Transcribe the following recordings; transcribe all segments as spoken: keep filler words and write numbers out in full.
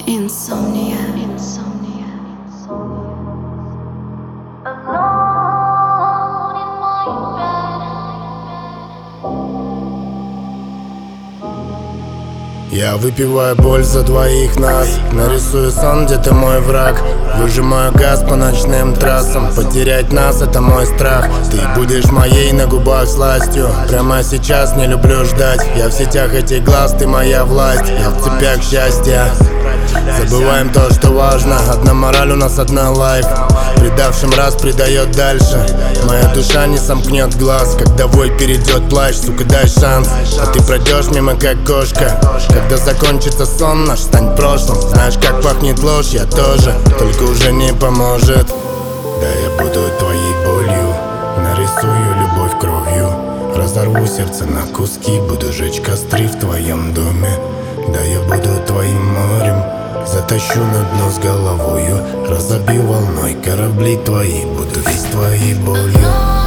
Insomnia. Я выпиваю боль за двоих нас, нарисую сон, где ты мой враг. Выжимаю газ по ночным трассам, потерять нас — это мой страх. Ты будешь моей на губах сластью, прямо сейчас не люблю ждать. Я в сетях этих глаз, ты моя власть, я в цепях счастья. Забываем то, что важно, одна мораль, у нас одна лайф. Предавшим раз предает дальше, моя душа не сомкнет глаз. Когда вой перейдет плащ, сука, дай шанс, а ты пройдешь мимо как кошка. Когда закончится сон наш, стань прошлым. Знаешь, как пахнет ложь, я тоже, только уже не поможет. Да, я буду твоей болью, нарисую любовь кровью. Разорву сердце на куски, буду жечь костры в твоем доме. Да, я буду твоим морем, затащу на дно с головою. Разобью волной корабли твои, буду весь твоей болью.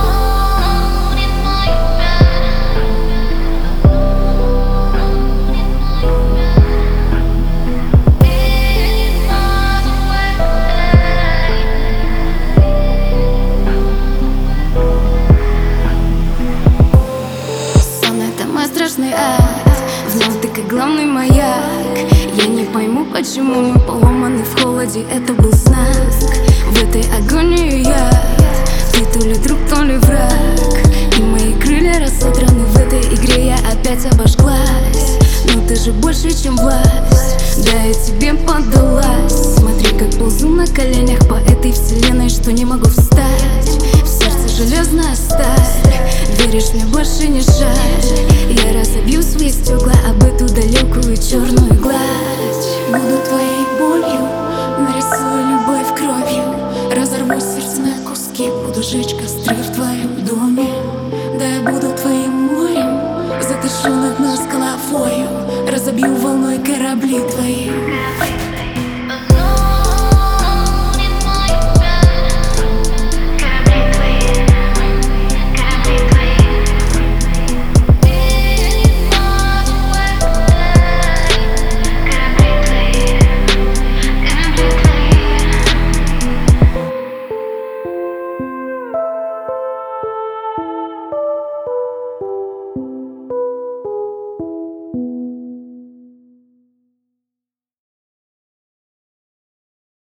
Страшный ад, вновь ты как главный маяк. Я не пойму, почему мы поломаны в холоде. Это был знак, в этой агонии я. Ты то ли друг, то ли враг, и мои крылья рассодраны. В этой игре я опять обожглась, но ты же больше, чем власть. Да, я тебе поддалась. Смотри, как ползу на коленях по этой вселенной, что не могу встать. В сердце железная сталь, веришь, мне больше не жаль. Я разобью свои стекла об эту далекую черную